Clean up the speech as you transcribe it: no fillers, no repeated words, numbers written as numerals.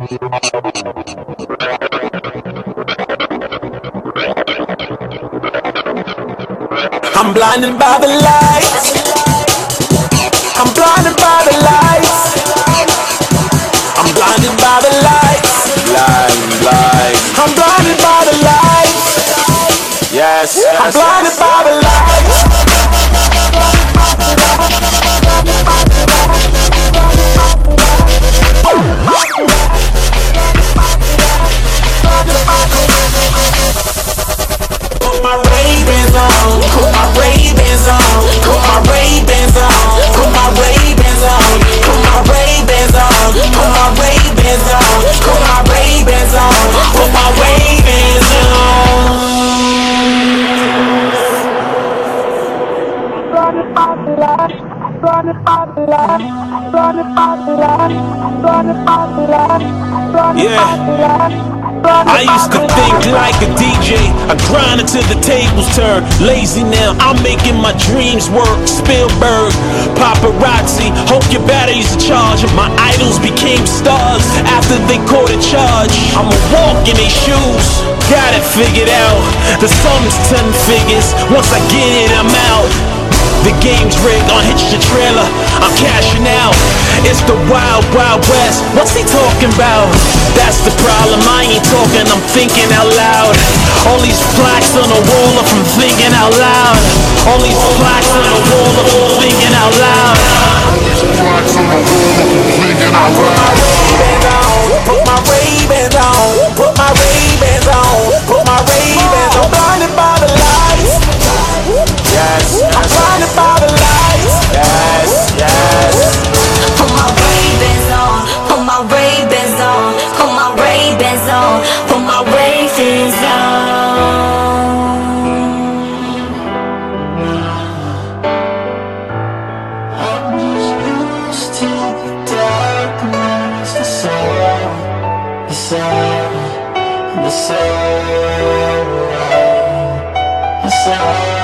I'm blinded by the lights. I'm blinded by the lights. I'm blinded by the lights. Blind. I'm blinded by the lights. Yes. I'm blinded by the lights. Put my Ray-Bans on. Put my Ray-Bans on. Put my Ray-Bans on. Put my Ray-Bans on. Put my Ray-Bans on. Put my Ray-Bans on. Put my Ray-Bans on. Put my Ray-Bans on. Running by the light. Running by the light. Running by the light. Running by the light. Running by the light. I used to think like a DJ, I grind until the tables turn. Lazy now, I'm making my dreams work. Spielberg, paparazzi, hope your batteries are charged. My idols became stars after they caught a charge. I'ma walk in their shoes, got it figured out. The sum's 10 figures, once I get it I'm out. The game's rigged, unhitch the trailer, I'm cashing out. It's the wild, wild west, what's he talking about? That's the problem, I ain't talking, I'm thinking out loud. All these plaques on the wall are from thinking out loud. All these plaques on the wall are from thinking out loud. Put my Ray-Bans on. Put my Ray-Bans on. Put my Ray-Bans on. I'm blinded by the lights. Yes. I'm blinded by the lights. Yes. Put my Ray-Bans on. Put my Ray-Bans on. Put my Ray-Bans on. Put my Ray-Bans on. I'm just used to the darkness, the soul.